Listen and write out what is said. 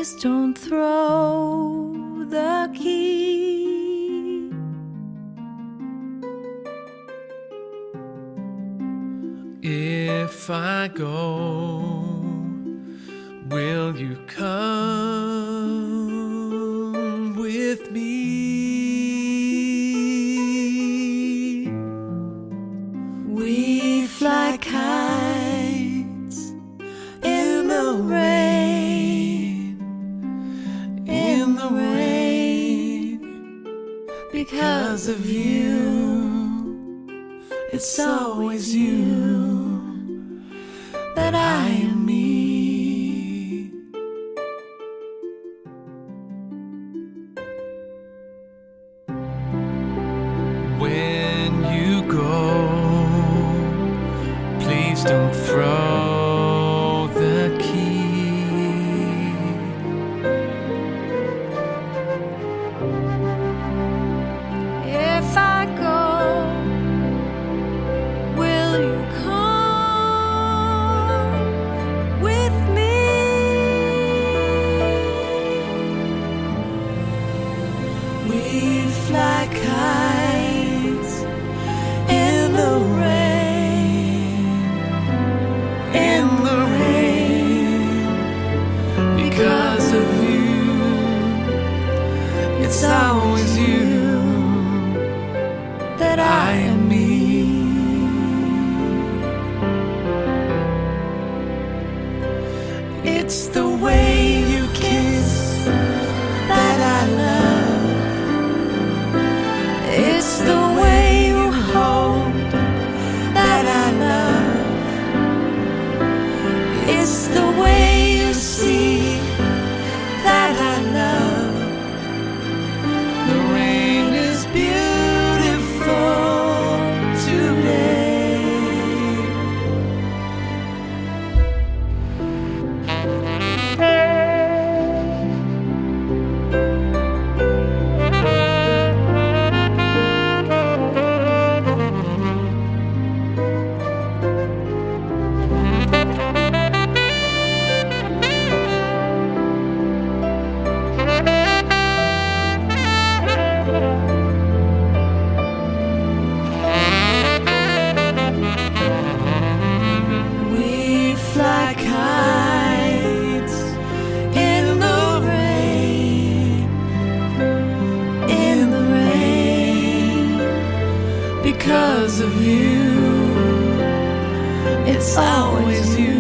Please don't throw the key. If I go, will you come with me? We fly kites in the rain, in the rain. Because of you, it's always you that I am me. When you go, please don't throw the key. If I go, will you come with me? We fly kites in the rain, in the rain. Because of you, it's always you that I am me. It's the way you kiss that I love. It's the way you hold that I love. It's the way you see that I love. The rain is beautiful today. We fly kites in the rain, in the rain. Because of you, it's always you